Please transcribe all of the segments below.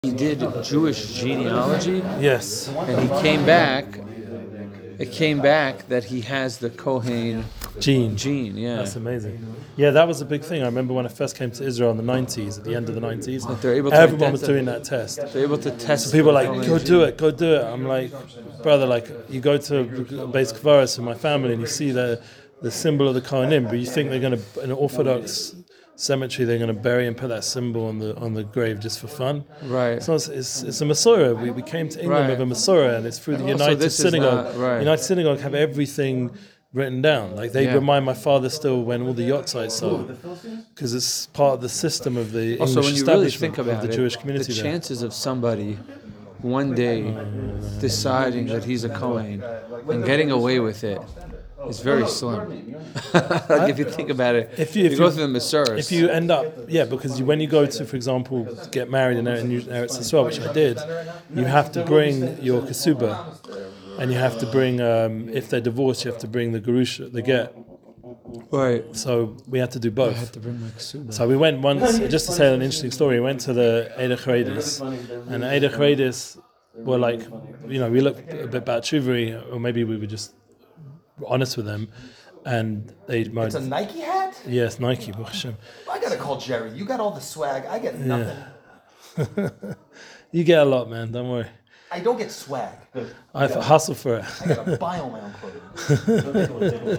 He did Jewish genealogy, Yes. and he came back. It came back that he has the Kohen Gene. Yeah. That's amazing. Yeah, that was a big thing. I remember when I first came to Israel in the 90s, at the end of the 90s, they're able to everyone was doing that test. They're able to test. So people were like, Kohen go gene. do it. I'm like, brother, like, you go to Beis Kvaros in my family and you see the symbol of the Kohanim, but you think they're going to, in an Orthodox cemetery, they're going to bury and put that symbol on the grave just for fun. Right. So it's a Masorah. We came to England with a Masorah, and it's through the United Synagogue. United Synagogue have everything written down. Like they remind my father still when all the yachtzites sold, because it's part of the system of the English when you really think establishment about of the Jewish community. The chances of somebody one day deciding that he's a Kohen and getting away with it is very slim. Like if you think about it, if you go through the Masoras. If you end up, because when you go to, for example, get married in Eretz Yisrael, which I did, you have to bring your kesuba, and you have to bring, if they're divorced, you have to bring the gerusha, the get. Right. So we had to do both. I had to bring my kesuba. So we went once, just to say an interesting story, we went to the Eidach Charedis, and the Eidach Charedis were like, we looked a bit bad chuvery, or maybe we were just honest with them, and they. It's a Nike hat? Yes, Nike. Baruch Hashem. I gotta call Jerry. You got all the swag. I get nothing. Yeah. You get a lot, man. Don't worry. I don't get swag. I hustle for it. I gotta buy all my own clothes.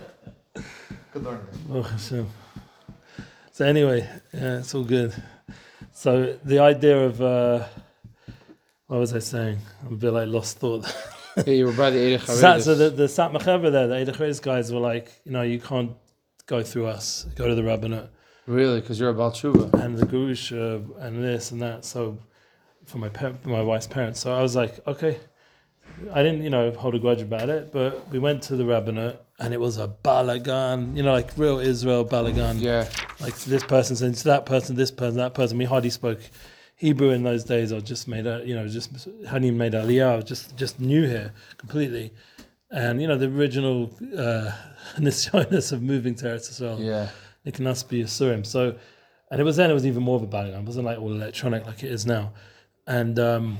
Good learning. Baruch Hashem. So anyway, it's all good. So the idea of what was I saying? I'm a bit like lost thought. Yeah, you were by the Eidach Charedis. So the Sat Mechaber there, the Eidach Charedis guys were like, you can't go through us. Go to the rabbinate. Really, because you're a Baal Tshuva. And the gerusha and this and that. So for my wife's parents. So I was like, okay. I didn't, hold a grudge about it, but we went to the rabbinate and it was a balagan, like real Israel balagan. Yeah. Like this person saying to that person, this person, that person. We hardly spoke Hebrew in those days. I just made hadn't even made Aliyah. Just new here completely. And, the original nisyonos of moving to Eretz Yisrael. Yeah. Niknas b'Yisurim. So, and it was even more of a balagan. It wasn't like all electronic like it is now. And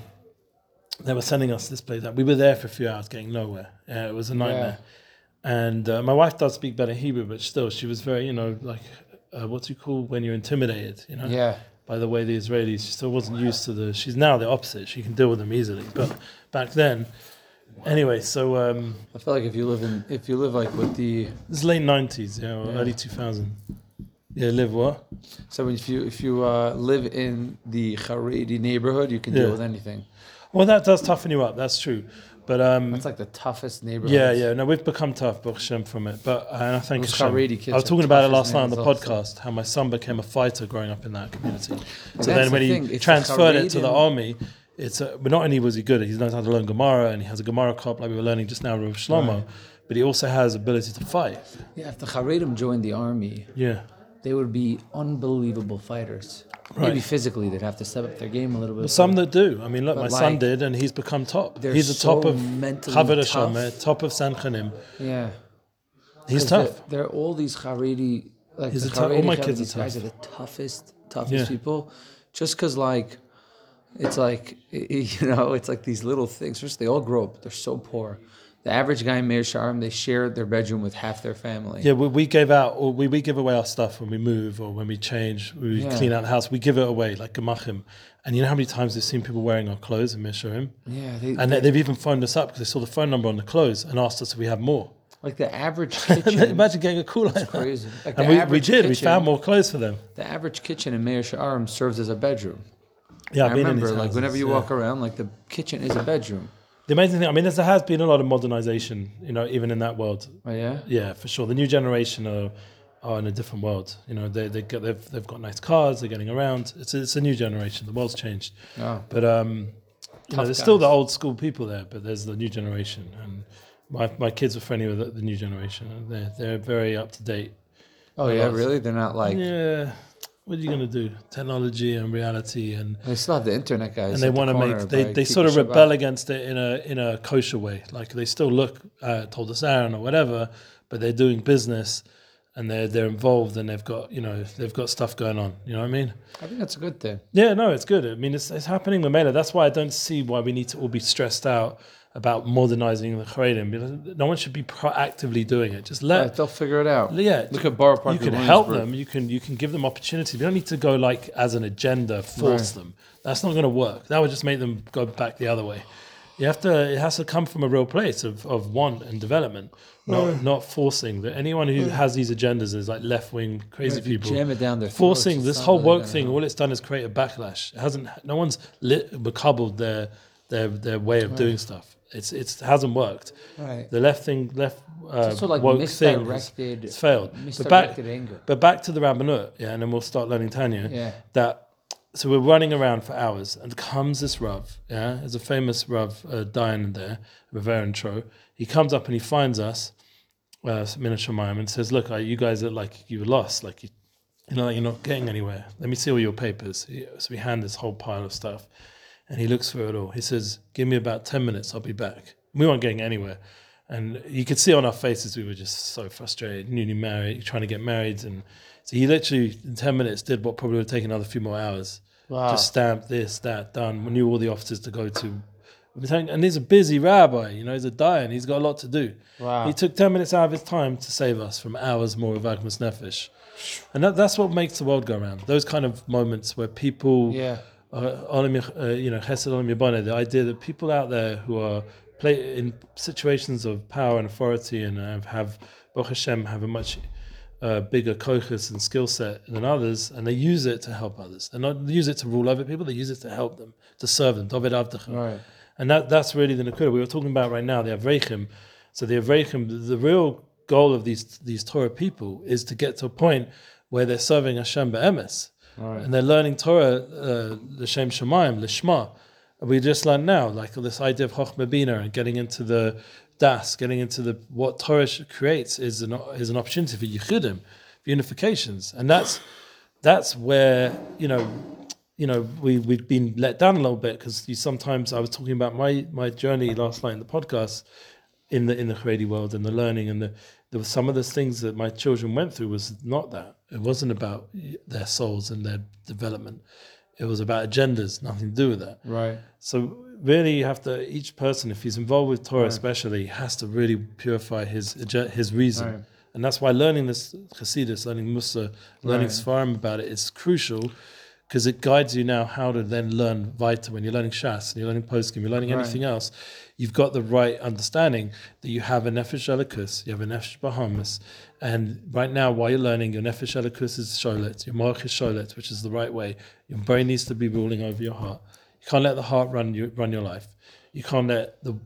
they were sending us this place. We were there for a few hours getting nowhere. Yeah, it was a nightmare. Yeah. And my wife does speak better Hebrew, but still, she was very, what do you call when you're intimidated, Yeah. by the way the Israelis, she still wasn't used to she's now the opposite. She can deal with them easily. But back then, anyway, so... I feel like if you live like with the... This is late 90s, or early 2000. Yeah, live what? So if you live in the Haredi neighborhood, you can deal with anything. Well, that does toughen you up. That's true, but that's like the toughest neighborhood. Yeah. No, we've become tough, Baruch Hashem, from it. But and I think Haredi kids. I was talking about it last night on the podcast. How my son became a fighter growing up in that community. So then when he transferred it to the army, but not only was he good, he knows how to learn Gemara, and he has a Gemara cop like we were learning just now, Rav Shlomo. But he also has ability to fight. Yeah, if the Haredim joined the army, they would be unbelievable fighters. Right. Maybe physically they'd have to step up their game a little bit. But some that do. I mean, look, my son did, and he's become top. He's the top of Chavod Hashem, top of Sanchanim. Yeah. He's tough. There are all these Haredi, like he's all my kids are tough. Guys are the toughest people. Just because, it's like these little things. First, they all grow up. They're so poor. The average guy in Meir Sharim, they share their bedroom with half their family. Yeah, we give away our stuff when we move or when we change, we clean out the house. We give it away, like gemachim. And you know how many times they've seen people wearing our clothes in Meir Sharim? Yeah. They've even phoned us up because they saw the phone number on the clothes and asked us if we have more. Like the average kitchen. Imagine getting a call like that. Crazy. Like and we did. We found more clothes for them. The average kitchen in Meir Sharim serves as a bedroom. Yeah, I remember, whenever you walk around, the kitchen is a bedroom. The amazing thing, there has been a lot of modernization, even in that world. Oh yeah. Yeah, for sure. The new generation are in a different world. They've got nice cars. They're getting around. It's a new generation. The world's changed. Oh. But there's still the old school people there. But there's the new generation, and my kids are friendly with the new generation. They're very up to date. Oh yeah, really? They're not like what are you going to do? Technology and reality, and they still have the internet guys. And they want to make they sort of rebel against it in a kosher way. Like they still look Told Us Aaron or whatever, but they're doing business and they're involved, and they've got stuff going on. You know what I mean? I think that's a good thing. Yeah, no, it's good. I mean, it's happening with Mela. That's why I don't see why we need to all be stressed out about modernizing the Haredim. Because no one should be proactively doing it. Just let They'll figure it out. yeah. Look at Borough Park. You can help them. You can give them opportunity. You don't need to go like as an agenda force them. That's not going to work. That would just make them go back the other way. It has to come from a real place of want and development, not forcing. Anyone who has these agendas is like left wing crazy people. Jam it down their Forcing throats, this it's whole not really woke gonna thing. help. All it's done is create a backlash. It hasn't. No one's becobbled their way of doing stuff. It hasn't worked. Right. The left Also like woke thing misdirected, it's failed. misdirected anger. But back to the Rabbanut, yeah, and then we'll start learning Tanya. Yeah. So we're running around for hours, and comes this Rav, yeah, there's a famous Rav, Dayan there, Bavarian Tro. He comes up and he finds us, Mina Shamayim, and says, look, you guys are like, you were lost, like, you're not getting anywhere. Let me see all your papers. So we hand this whole pile of stuff, and he looks through it all. He says, give me about 10 minutes, I'll be back. We weren't getting anywhere. And you could see on our faces, we were just so frustrated, newly married, trying to get married, and so he literally, in 10 minutes, did what probably would take another few more hours. Wow. Just stamped this, that, done. We knew all the offices to go to. And he's a busy rabbi, he's a Dayan. He's got a lot to do. Wow. He took 10 minutes out of his time to save us from hours more of Agmas Nefesh. And that's what makes the world go around. Those kind of moments where people, Chesed Olam Yabana, the idea that people out there who are in situations of power and authority and have Baruch Hashem, have a much bigger kochus and skill set than others, and they use it to help others. They not use it to rule over people, they use it to help them, to serve them. David Avdecha. Right. And that's really the Nakuda. We were talking about right now, the Avrechim. So the Avrechim, the real goal of these Torah people is to get to a point where they're serving Hashem be'emes. Right. And they're learning Torah, l'shem Shemayim, l'shma. And we just learned now, like this idea of Chochmah Bina and getting into the Das, getting into what Torah creates is an opportunity for yichudim, for unifications, and that's where we've been let down a little bit because sometimes I was talking about my journey last night in the podcast in the Haredi world and the learning and there was some of the things that my children went through was not that. It wasn't about their souls and their development. It was about agendas, nothing to do with that. Right. So really, you have to. Each person, if he's involved with Torah, especially, has to really purify his reason, Right. and that's why learning this Chassidus, learning Musa, learning Sfarim about it is crucial because it guides you now how to then learn Vita. When you're learning Shas and you're learning Poskim, you're learning anything else, you've got the right understanding that you have a Nefesh Elikus, you have a Nefesh Bahamas, and right now, while you're learning, your Nefesh Elikus is Sholet, your Marach is Sholet, which is the right way. Your brain needs to be ruling over your heart. You can't let the heart run your life. You can't let the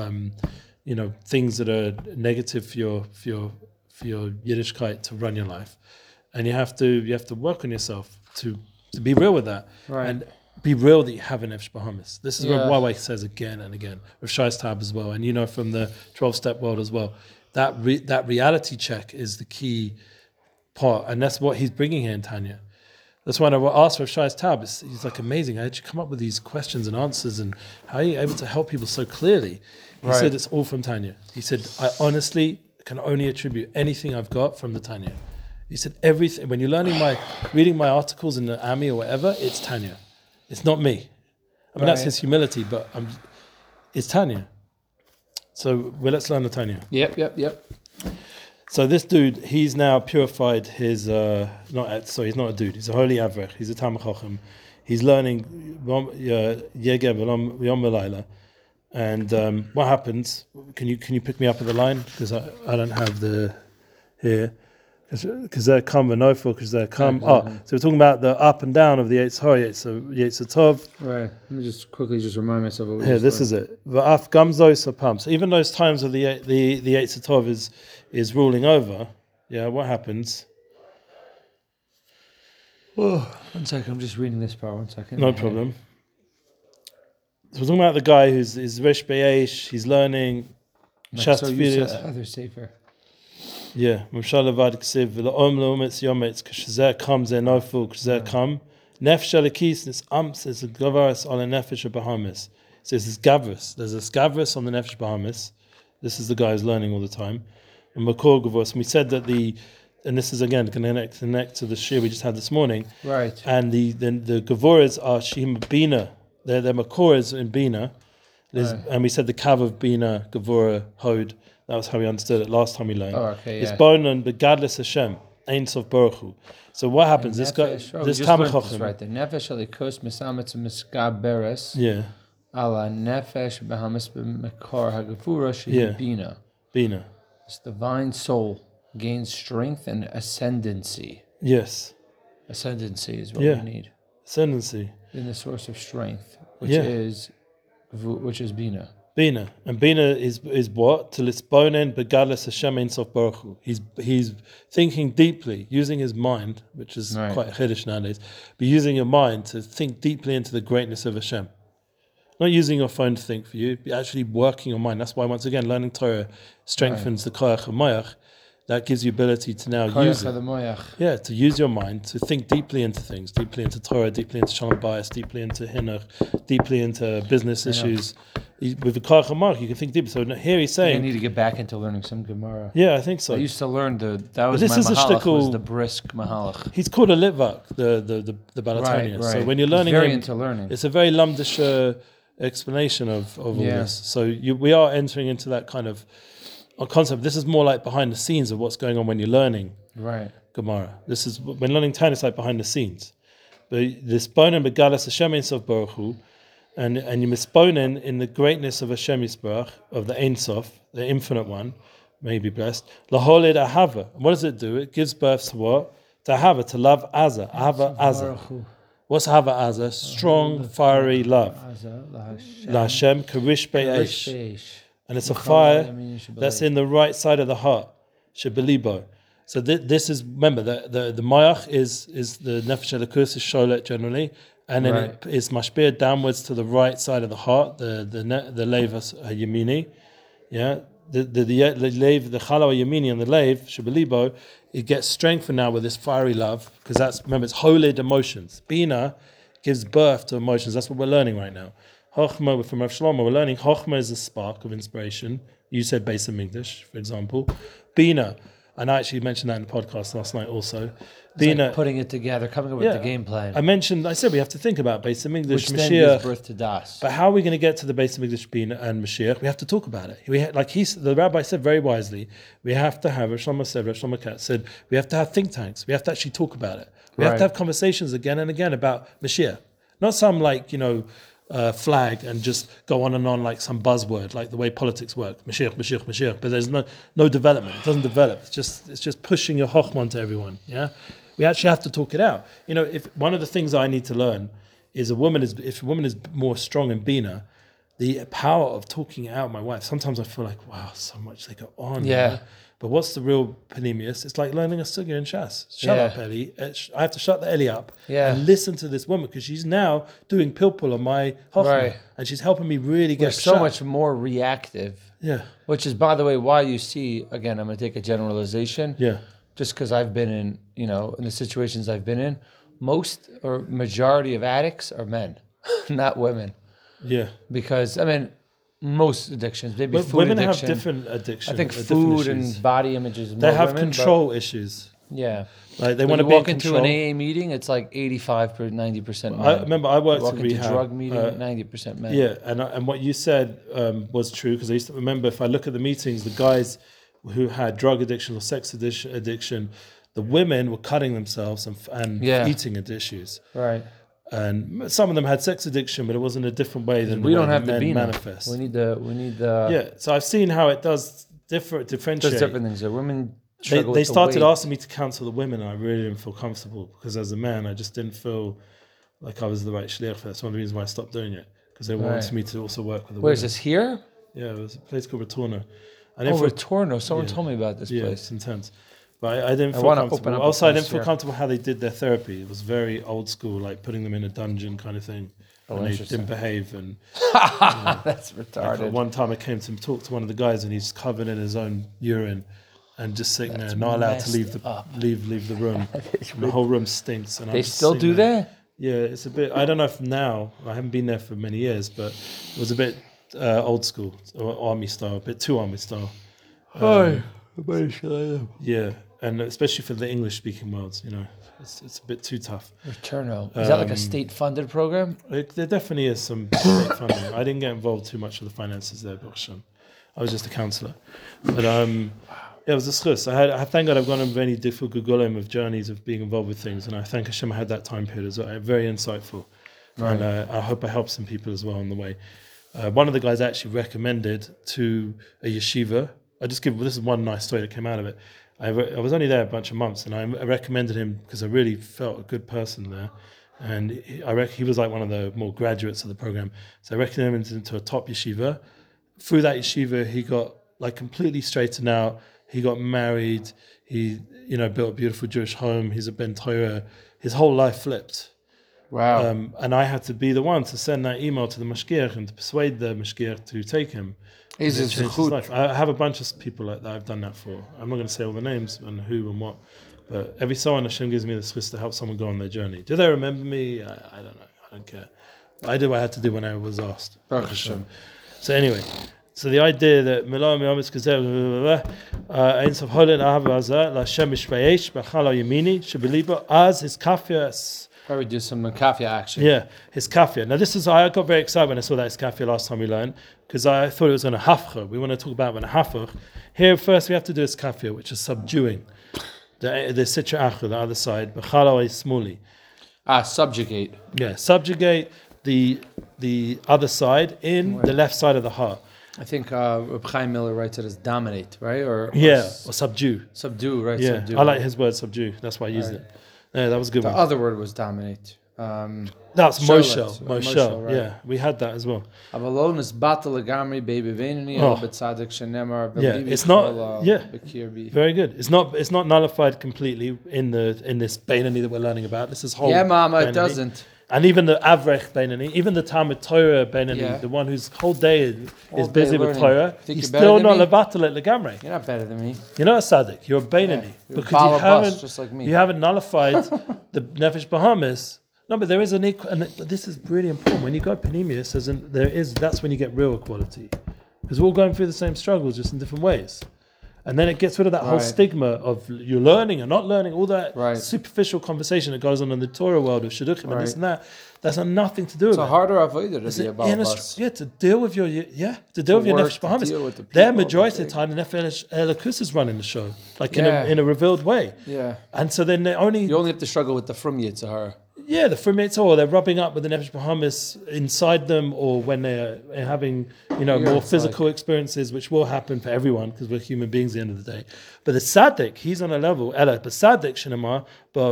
things that are negative for your Yiddishkeit to run your life, and you have to work on yourself to be real with that, Right. and be real that you have an Nefesh Bahamas. This is what Yeah. Huawei says again and again with Shais Tab as well, and from the 12-step world as well. That reality check is the key part, and that's what he's bringing here in Tanya. That's why I asked for Shai's Tab. He's like, amazing. How did you come up with these questions and answers, and how are you able to help people so clearly? He said it's all from Tanya. He said, I honestly can only attribute anything I've got from the Tanya. He said, everything. When you're reading my articles in the AMI or whatever, it's Tanya. It's not me. I mean, that's his humility, but it's Tanya. So let's learn the Tanya. Yep. So this dude, he's now purified his, he's not a dude, he's a holy Avrech, he's a Talmid Chacham. He's learning Yegeb Yom V'Layla. And what happens, can you pick me up at the line? Because I don't have the, here. Because they're come and no because they're come. So we're talking about the up and down of the Yetzer Hara, Yetzer Tov. Right. Let me just quickly remind myself of what Here, this is it. V'af gamzo sapam. So even those times of the Yetzer Tov is ruling over. Yeah, what happens? Oh, 1 second. I'm just reading this part. 1 second. No problem. So we're talking about the guy who's Resh Be'esh. He's learning. So you said other safer. Yeah, Mimshal Levad Ksiv V'La'om Le'ometz Yometz K'Shazeh Kam Zeh Noful K'Shazeh Kam Nefesh Alekis Nis Amts is a Gavaris on a Nefesh Bahamas. So it's this Gavris. There's this Gavris on the Nefesh Bahamas. This is the guy who's learning all the time. And Makor Gavos. We said that the and this is again connect to the shir we just had this morning. Right. And the Gevoras are Shim Bina. They're Makoras in Bina. And we said the Kav of Bina, Gevora, Hod. That was how we understood it last time we learned. Oh, okay, It's yeah. Bonan Begadless Hashem, Ein Sof Baruch Hu. So what happens? This guy, this Talmid Chacham. right. The nefesh alikus misametz miskaberes. Yeah, Ala nefesh behamis b'mekor hagavura shehibina. Bina. This divine soul gains strength and ascendancy. Yes. Ascendancy is what Yeah. we need Ascendancy. in the source of strength, which Yeah. is bina. Bina. And Bina is what? Till it's bonen begadless Hashem Ein Sof Baruch Hu. He's thinking deeply, using his mind, which is Right. quite chiddush nowadays, but using your mind to think deeply into the greatness of Hashem. Not using your phone to think for you, but actually working your mind. That's why, once again, learning Torah strengthens the koyach of mayach. That gives you ability to now use Koyach it. hadamoyach. Yeah, to use your mind to think deeply into things, deeply into Torah, deeply into Shalom Bayis, deeply into Hinuch, deeply into business issues. With the koyach of mayach, you can think deeply. So here he's I saying, need to get back into learning some Gemara. yeah, I think so. I used to learn that was this my is a mahalach, was shtickle- the brisk mahalach. He's called a litvak, the Balatonius. Right. So when you're He's learning very him, into learning. it's a very lumdish explanation of all Yeah. this. So we are entering into that kind of a concept. This is more like behind the scenes of what's going on when you're learning Right. Gemara. This is when learning Tanakh, it's like behind the scenes. But this bonen begalas Hashem Ein Sof Baruch Hu, and you misbonen in the greatness of Hashem Yisbarach, of the Ein Sof, the infinite one, may he be blessed. Laholid ahava. And what does it do? It gives birth to what? To ahava, to love Aza. Ahava Aza. What's ahava Aza? Strong, fiery love. La Hashem karish be'esh. And it's a fire that's in the right side of the heart. Shebelibo. So this is, remember, the mayach is the nefesh elikus is sholet generally, and then it is mashpir downwards to the right side of the heart, the levas yamini, yeah, the lev, the chala yamini and the lev shebelibo, it gets strengthened now with this fiery love, because that's, remember, it's holid emotions. Bina gives birth to emotions. That's what we're learning right now. Chochma, from Rav Shlomo, we're learning Chochma is a spark of inspiration. You said Beis HaMikdash, for example. Bina, and I actually mentioned that in the podcast last night also. Bina, Like putting it together, coming up with the game plan, I said we have to think about Beis HaMikdash, which then gives Mashiach. birth to Das. But how are we going to get to the Beis HaMikdash Bina and Mashiach? We have to talk about it. The rabbi said very wisely, we have to have, Rav Shlomo Katz said, we have to have think tanks. We have to actually talk about it. We have to have conversations again and again about Mashiach. Not some flag and just go on and on like some buzzword, like the way politics work. Mashiach. But there's no development. It doesn't develop. It's just pushing your chochmah to everyone. Yeah, we actually have to talk it out. If one of the things I need to learn is if a woman is more strong in bina, the power of talking it out. My wife. Sometimes I feel like, wow, so much they go on. Yeah. You know? But what's the real panemius? It's like learning a sugya in Shas. Shut up, Eli. I have to shut the Eli up and listen to this woman, because she's now doing pilpul on my chochmah, and she's helping me really get so much more reactive. Yeah. Which is, by the way, why you see, again, I'm going to take a generalization. Yeah. Just because I've been in the situations I've been in, most or majority of addicts are men, not women. Yeah. Because, most addictions, maybe food women addiction. have different addictions. I think food and body images. They more have women, control issues. Yeah. Like they When want to you be walk in into control. an AA meeting, it's like 85 to 90% men. I remember I worked walk in into rehab. drug meeting, 90% men. Yeah, and what you said was true, because I used to remember, if I look at the meetings, the guys who had drug addiction or sex addiction, the women were cutting themselves and eating issues. Right. And some of them had sex addiction, but it was in a different way than We the don't way have the the men bina. manifest. We need the Yeah, so I've seen how it does differentiate. Does different things. The women They struggle with the started weight. asking me to counsel the women, and I really didn't feel comfortable, because as a man, I just didn't feel like I was the right shliach for that. That's one of the reasons why I stopped doing it, because they wanted me to also work with the Where women. is this here? Yeah, it was a place called Retorno. Retorno. Someone told me about this Yeah, place. it's intense. But I didn't feel wanna comfortable. open up a Also, I place didn't feel here. comfortable how they did their therapy. It was very old school, like putting them in a dungeon kind of thing. And they interesting. didn't behave. And That's like, retarded. one time I came to talk to one of the guys, and he's covered in his own urine and just sitting there, not allowed to leave the room. And the whole room stinks. And They still do that? Yeah, it's a bit. I don't know if now. I haven't been there for many years, but it was a bit old school, or army style, a bit too army style. Yeah, and especially for the English-speaking worlds, it's a bit too tough. Returno. Is that like a state-funded program? There definitely is some state funding. I didn't get involved too much with the finances there, Baruch Hashem. I was just a counselor. But it was a schus. I thank God I've gone on many difficult gulim of journeys of being involved with things, and I thank Hashem I had that time period as well. Very insightful. Right. And I hope I helped some people as well on the way. One of the guys actually recommended to a yeshiva. This is one nice story that came out of it. I was only there a bunch of months, and I recommended him because I really felt a good person there. And he was like one of the more graduates of the program. So I recommended him to a top yeshiva. Through that yeshiva, he got like completely straightened out. He got married. He, built a beautiful Jewish home. He's a Ben Torah. His whole life flipped. Wow. And I had to be the one to send that email to the mashgiach and to persuade the mashgiach to take him. He's And it a changed his zechut. life. I have a bunch of people like that I've done that for. I'm not going to say all the names and who and what, but every so often Hashem gives me the schus to help someone go on their journey. Do they remember me? I don't know. I don't care. I did what I had to do when I was asked. Baruch Hashem. So anyway, so the idea that Milah Mi'amitz Kazer Ein Sof Holin Ahava Azah La Hashem Mishvayesh B'Chala Yemini Shebeliba Az His Kafya. Probably do some kafia action. Yeah, his kafia. Now I got very excited when I saw that his kafia last time we learned, because I thought it was going to hafcha. We want to talk about when a hafcha. Here first we have to do his kafia, which is subduing the sitra achra, the other side. B'chala smuli. Subjugate. Yeah, subjugate the other side in the left side of the heart. I think Reb Chaim Miller writes it as dominate, right? Or subdue. Subdue, right? Yeah, Subdue. I like his word subdue. That's why I used it. Yeah, that was a good The one. other word was dominate. That's Charlotte, Moshel, right. Yeah, we had that as well. Avalon is battle legamri baby venini Oh. betzadik shenemar. Yeah, it's not. Very good. It's not nullified completely in this Beinani that we're learning about. This is whole. Yeah, Mama, it Beinani. doesn't. And even the Avrech Beinani, even the Talmud Torah Beinani, the one whose whole day is busy with learning. Torah, Think he's you're better still than not me? levatel at legamri. You're not better than me. You're not a tzaddik. You're a Beinani You're because you Bala haven't Bus, just like me. you haven't nullified the Nefesh Bahamis. No, but there is an equal, and this is really important. When you go Panemius, that's when you get real equality, because we're all going through the same struggles, just in different ways. And then it gets rid of that whole stigma of you're learning or not learning, all that superficial conversation that goes on in the Torah world of shidduchim and this and that. That's got nothing to do with it. It's a harder avodah to be about us. To deal with your Nefesh Bahamis. Their majority of the time, the Nefesh Elikus is running the show, like in a revealed way. Yeah. And so then you only have to struggle with the from Yitzhahara. Yeah, the frimates, or they're rubbing up with the Nefesh Bahamis inside them, or when they're having, more physical experiences, which will happen for everyone because we're human beings at the end of the day. But the Tzaddik, he's on a level, but Tzaddik, Shinamar,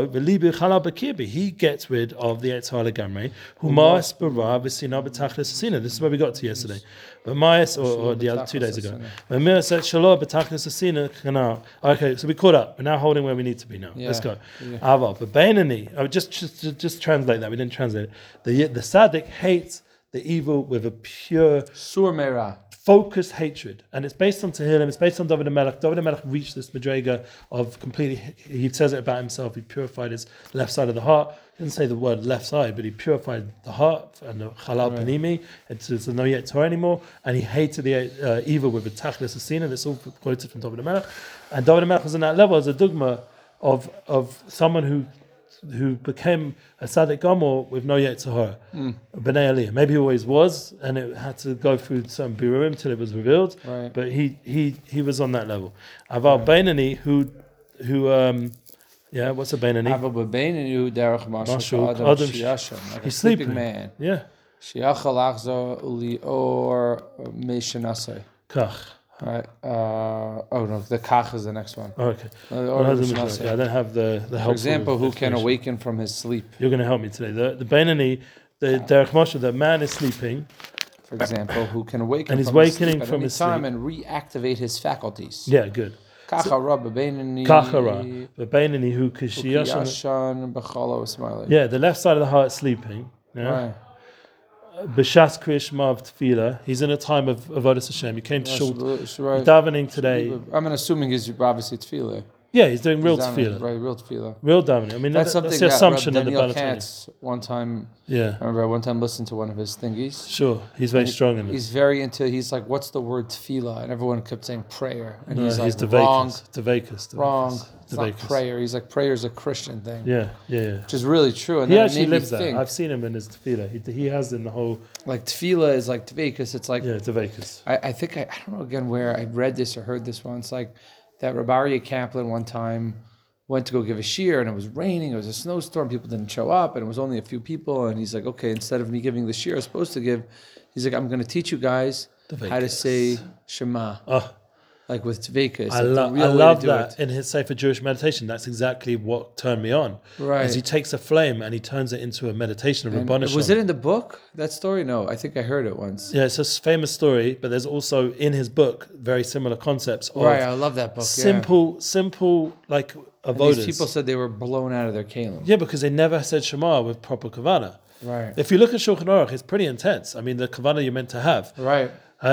he gets rid of the Eitzah Legamre, Humas Bara V'Sina B'Tachlis Asina. This is where we got to yesterday. But Mayas, or the other 2 days ago. But Mir said, Shalom B'Tachlis Asina Canal. Okay, so we caught up. We're now holding where we need to be now. Let's go. Aval. But Beinani, I would just translate that. We didn't translate it. The Tzaddik hates the evil with a pure Sur Meira. Focused hatred, and it's based on Tehillim. It's based on David HaMelech. David HaMelech reached this madrega of completely. He says it about himself. He purified his left side of the heart. He didn't say the word left side, but he purified the heart and the Chalal Panimi. It's no yet Torah anymore, and he hated the evil with the Tachlis Asina. That's all quoted from David HaMelech. And David HaMelech was in that level as a dogma of someone who became a Tzaddik Gomor with no Yetzirah, B'nai Aliyah. Maybe he always was, and it had to go through some Birurim till it was revealed. Right. But he was on that level. Aval Beinani, who what's a Beinani? Aval B'Beinani hu derech mashuk adam shiyasham. Like He's a sleeping sleeping. man. Yeah. Shiachal achzo uli or meishanasei. Kach. Right. The kach is the next one. Oh, okay. The Well, order that's of a Shnasei. I don't have the help. For example, who can awaken from his sleep? You're going to help me today. The Beinani, the Derech Moshe, the man is sleeping. For example, who can awaken And he's from his awakening sleep at from any his time sleep. and reactivate his faculties. Yeah, good. Kachara b'Beinani. Kachara, the Beinani who Kishiyashan. Ukiyashan b'chalo Ismaili. Yeah, the left side of the heart is sleeping. Yeah. Right. B'shas kriyish mav tefillah. He's in a time of avodas Hashem. He came to shul Right. davening today. I'm assuming he's obviously tefillah. Yeah, he's doing real He's davening, tefillah. Right, real tefillah. Real davening. I mean, That's that's something the that assumption Reb of the Daniel Balatoni. Katz one time. Yeah, I remember I one time listened to one of his thingies. sure. He's very strong in He's this. very into. He's like, "What's the word tefillah?" And everyone kept saying prayer, and No, he's like, he's "Wrong, Devakas. wrong. It's not Dvakus. prayer. He's like prayer's a Christian thing, Yeah. which is really true. And He then it actually made me lives there. think, I've seen him in his tefillah. He has in the whole like tefillah is like tvekas. It's like Dvakus. I think I don't know again where I read this or heard this once. Like that Rabbi Aryeh Kaplan one time went to go give a shiur and it was raining. It was a snowstorm. People didn't show up and it was only a few people. And he's like, okay, instead of me giving the shiur I was supposed to give, he's like, I'm going to teach you guys how to say Shema. Oh, Like with Tveka. I love that in his Sefer Jewish Meditation. That's exactly what turned me on. Right. As he takes a flame and he turns it into a meditation of Rabbanu Was Shalom. it in the book, that story? No, I think I heard it once. Yeah, it's a famous story, but there's also in his book very similar concepts of Right, I love that book. simple like And avodas. these people said they were blown out of their kalim. Yeah, because they never said Shema with proper kavanah. Right. If you look at Shulchan Aruch, it's pretty intense. I mean, the kavanah you're meant to have. Right.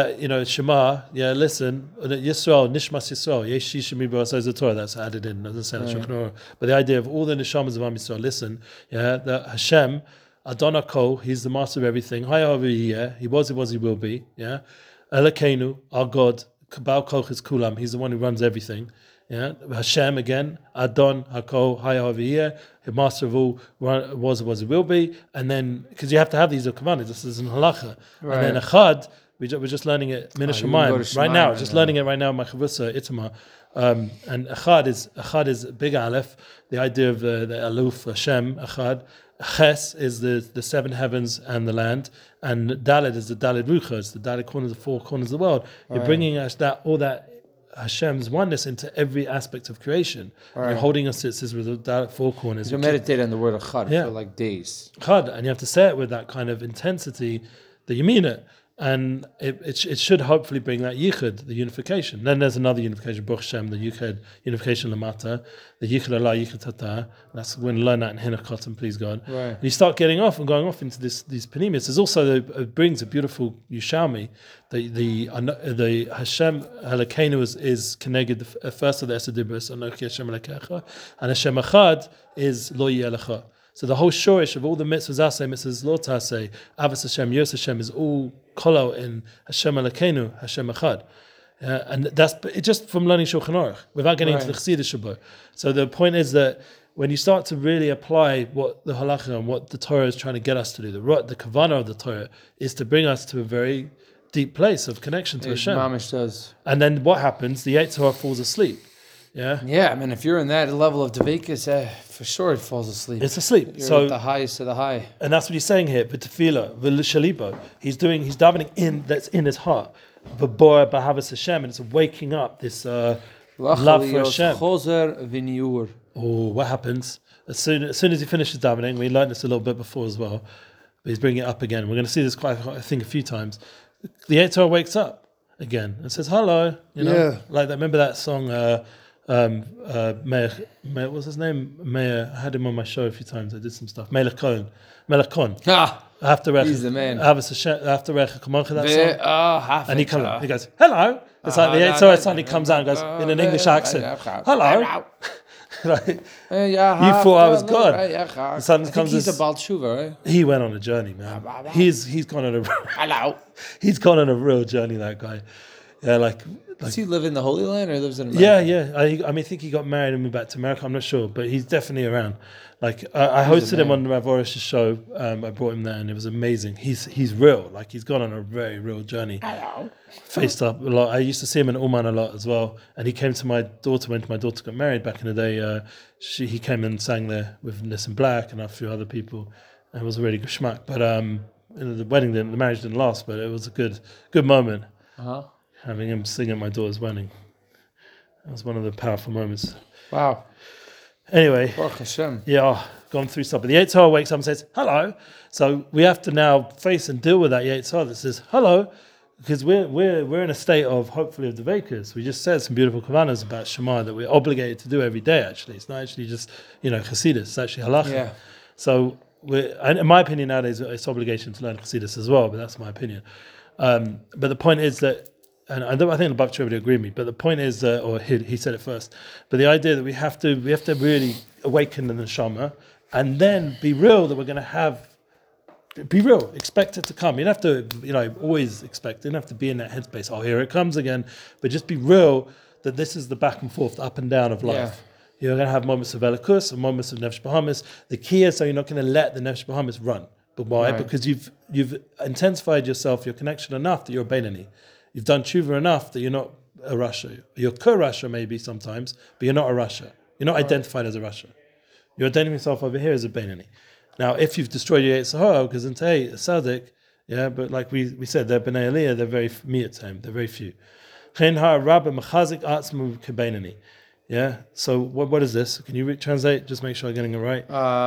Shema, listen, Yisrael, Nishmas Yisrael, Yesh Shishim B'Asai Zatorah, that's added in, doesn't say Shulchan Aruch. But the idea of all the Neshamas of Am Yisrael, listen, that Hashem, Adon HaKol, He's the master of everything, He was, He will be, Elokeinu, our God, Kabal Kolchis Kulam, He's the one who runs everything. Hashem again, Adon HaKol, the master of all, was, He will be, and then because you have to have these kavanahs, this is in halacha, Right. and then Echad. We're just learning it Min you Hashamayim go to right Shemayim now. right Just now. learning it right now in my chavrusa Itamar. And Echad is big Aleph. The idea of the Aluf Hashem Echad. Ches is the seven heavens and the land, and Dalet is the Dalet Ruchas, the Dalet corners, the four corners of the world. You're bringing us all that Hashem's oneness into every aspect of creation. And you're holding us to it with the Dalet four corners. You can meditate on the word of Chad Yeah. for like days. Chad, and you have to say it with that kind of intensity that you mean it. And it should hopefully bring that yichud, the unification. Then there's another unification, Baruch Hashem, the yichud, unification lamata, the yichud Allah, yichud tata. That's when we learn that in Hinachot, and please God. Right. And you start getting off and going off into these panemius. There's also it brings a beautiful Yushalmi. The Hashem Elokeinu is connected. The first of the Esedibus, Anochi Hashem Elokecha, and Hashem Echad is Lo Yelecha. So the whole shorish of all the mitzvahs asay, mitzvahs lo tasay, avos Hashem, yos Hashem is all kolo in Hashem Elokeinu, Hashem Echad. And that's it just from learning Shulchan Aruch, without getting into the Chassidus Shabbat. So the point is that when you start to really apply what the halacha and what the Torah is trying to get us to do, the kavanah of the Torah is to bring us to a very deep place of connection to Hashem. Mamish does. And then what happens? The Yetzer Hara falls asleep. Yeah, I mean, if you're in that level of Dvekas, for sure it falls asleep. It's asleep. You're So at the highest of the high. and that's what he's saying here. But tefillah, v'shalibo, he's davening in that's in his heart. V'boa b'havas Hashem, and it's waking up this love for Hashem. Chozer v'niur. Oh, what happens as soon as he finishes davening? We learned this a little bit before as well, but he's bringing it up again. We're going to see this I think, a few times. The Yetzer Hara wakes up again and says hello. Like that. Remember that song? Meir, what's his name? Meir. I had him on my show a few times. I did some stuff. Melech Kon. Ah, After he's the man. After that song. And he comes out. He goes, hello. It's like the Yetzer Hara suddenly comes out and goes in an English accent. Hello. Like, you thought I was God. The son comes. He's a Baal Tshuva, right? He went on a journey, man. He's gone on a Hello. he's gone on a real journey. That guy. Yeah, like Does he live in the Holy Land or lives in America? I mean, I think he got married and moved back to America. I'm not sure, but he's definitely around. Like I hosted him on Rav Orish's show. I brought him there, and it was amazing. He's real. Like he's gone on a very real journey. Hello. Faced up a lot. I used to see him in Uman a lot as well. And he came to my daughter when my daughter got married back in the day. He came and sang there with Nissan Black and a few other people. And it was a really good schmack. But the marriage didn't last, but it was a good moment. Having him sing at my daughter's wedding. That was one of the powerful moments. Wow. Anyway, Baruch Hashem. Gone through stuff. But the Yetzer Hara wakes up and says, hello. So we have to now face and deal with that Yetzer Hara that says, hello, because we're in a state of, hopefully, of Dvekas. We just said some beautiful kavanas about Shema that we're obligated to do every day, actually. It's not actually just, Chassidus. It's actually halacha. Yeah. So, in my opinion, nowadays, it's obligation to learn Chassidus as well, but that's my opinion. But the point is that, and I think the Bavtri would agree with me, but the point is, or he said it first, but the idea that we have to really awaken the neshama and then be real that we're going to be real, expect it to come. You don't have to, always expect it. You don't have to be in that headspace, here it comes again, but just be real that this is the back and forth, the up and down of life. You're going to have moments of Elikus and moments of Nefesh Bahamis. The key is so you're not going to let the Nefesh Bahamis run. But why? Right. Because you've intensified yourself, your connection enough that you're a Beinani. You've done tshuva enough that you're not a Rasha. You're Rasha maybe sometimes, but you're not a Rasha. You're not identified as a Rasha. You're identifying yourself over here as a Beinani. Now, if you've destroyed your Sahara, because in Tay, Sadik, yeah, but like we said, they're B'nai Aliyah, they're very mi'atzim, they're very few. Yeah, so what is this? Can you translate? Just make sure I'm getting it right.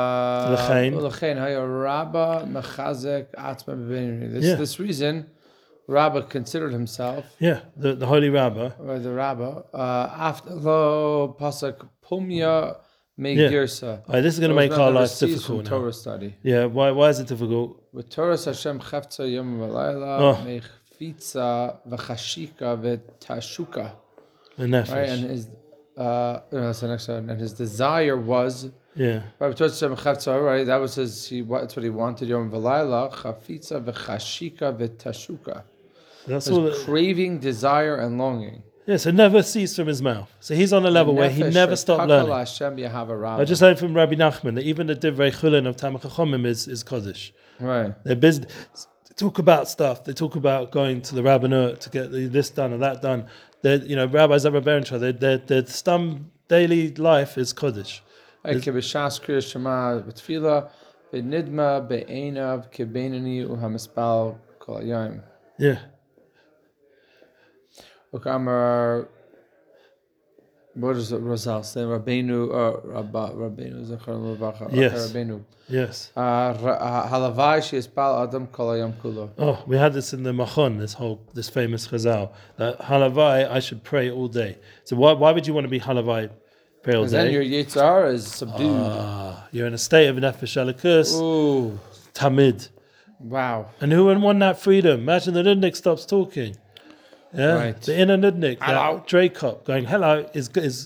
This reason, Rabbah considered himself. Yeah, the holy Rabbah. Or the Rabbah. After lo pasak pumya me girsa. This is going to make our life difficult now. Torah study. Yeah, why is it difficult? With Torah Hashem chafza yom v'layla mechfitza v'chashika v'tashuka. The nefesh. Right, and his that's the next one. And his desire was right. Right, that was that's what he wanted. Yom v'layla chafitza v'chashika v'tashuka. That's all. Craving, desire, and longing. Yeah, so never cease from his mouth. So he's on a level where he never stopped learning. I just heard from Rabbi Nachman that even the Divrei Chulin of Tamach Chachomim is Kodesh. Right. They're busy. They talk about stuff. They talk about going to the rabbinate to get this done or that done. Rabbis at Rebbeinu, their stum daily life is Kodesh. Yeah. Look, Amar, what is it? Rosal saying Rabbeinu, Rabbeinu Zechar Levacha. Yes. Rabbeinu. Yes. Halavai she is Bal Adam Kol Hayam Kulo. Oh, we had this in the Machon, this famous Chazal, that Halavai, I should pray all day. So why would you want to be Halavai, pray all day? Because then your Yitzhar is subdued. You're in a state of Nefesh Elikus. Ooh. Tamid. Wow. And who would want that freedom? Imagine the Nudnik stops talking. Yeah, right. The inner Nudnik, that Dracop going hello is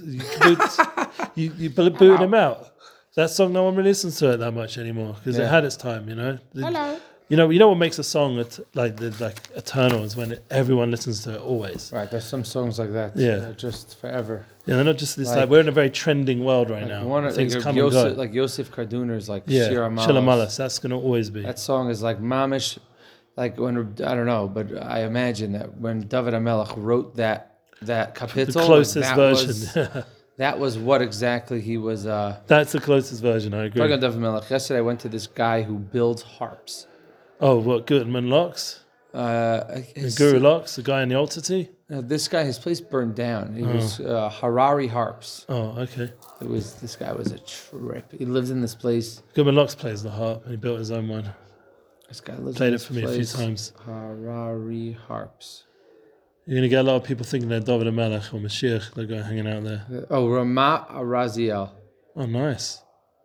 you booted him out. That song, no one really listens to it that much anymore because it had its time. Hello. You know what makes a song like eternal is when everyone listens to it always. Right. There's some songs like that. Yeah. They're just forever. Yeah, they're not just this. Like we're in a very trending world right now. Things come and go. Like Yosef Karduner's like Shir Amalas. That's going to always be. That song is like mamish. Like when, I don't know, but I imagine that when David HaMelech wrote that kapitel, the closest version. That was what exactly he was. That's the closest version. I agree. Talking about David HaMelech, yesterday I went to this guy who builds harps. Oh, what, Gutman Locks? Guru Locks, the guy in the Altity? This guy, his place burned down. He was Harari Harps. Oh, okay. This guy was a trip. He lived in this place. Goodman Locks plays the harp, and he built his own one. This guy lives played in it for me a few times. Harari Harps. You're going to get a lot of people thinking they're David HaMelech or Mashiach. They're going hanging out there. Oh, Ramat Araziel. Oh, nice.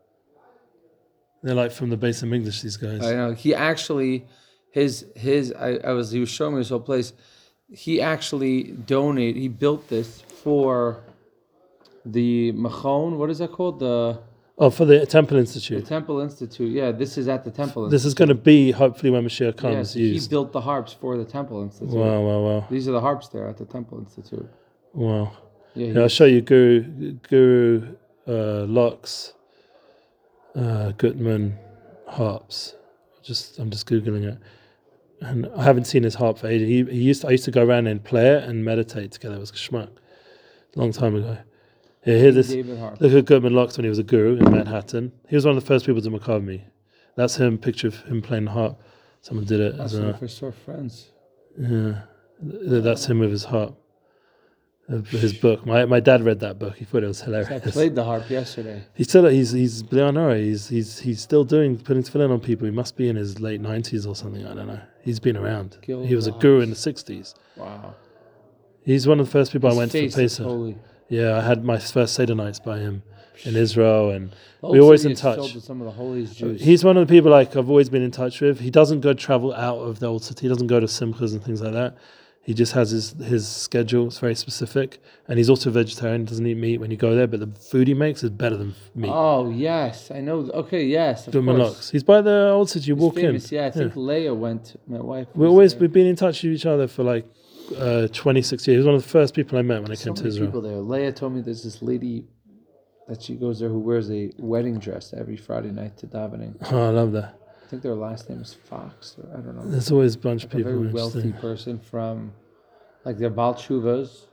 They're like from the base of English, these guys. I know. He actually, he was showing me this whole place. He actually donated, he built this for the Machon, what is that called? For the Temple Institute. The Temple Institute, yeah. This is at the Temple Institute. This is going to be, hopefully, when Mashiach comes, yes, used. He built the harps for the Temple Institute. Wow. These are the harps there at the Temple Institute. Wow. Yeah, I'll show you Guru Locks, Gutman harps. I'm just Googling it. And I haven't seen his harp for ages. I used to go around and play it and meditate together. It was schmuck. A long time ago. Yeah, hear this. Look at Gutman Locks when he was a guru in Manhattan. He was one of the first people to macabre me. That's him, picture of him playing the harp. Someone did it. That's when we first saw friends. Yeah, that's him with his harp. His book. My dad read that book. He thought it was hilarious. I played the harp yesterday. He's Blianora. He's still putting tefillin on people. He must be in his late 90s or something. I don't know. He's been around. He was a guru in the 60s. Wow. He's one of the first people I went to Pesach. Holy. Yeah, I had my first Seder nights by him in Israel, and we're always in touch. Filled with some of the holiest Jews. He's one of the people I've always been in touch with. He doesn't go travel out of the old city. He doesn't go to simchas and things like that. He just has his schedule. It's very specific, and he's also vegetarian. Doesn't eat meat when you go there, but the food he makes is better than meat. Oh yes, I know. Okay, yes, of Gutman course. Locks. He's by the old city. You walk famous, in. Yeah, I think Leah went. My wife. We've been in touch with each other for like 26 years. He was one of the first people I met when I came to Israel. People there. Leah told me there's this lady that she goes there who wears a wedding dress every Friday night to davening. Oh, I love that. I think their last name is Fox, or I don't know. There's always a bunch of Like a people. very wealthy person from, like they're Baal Tshuvas.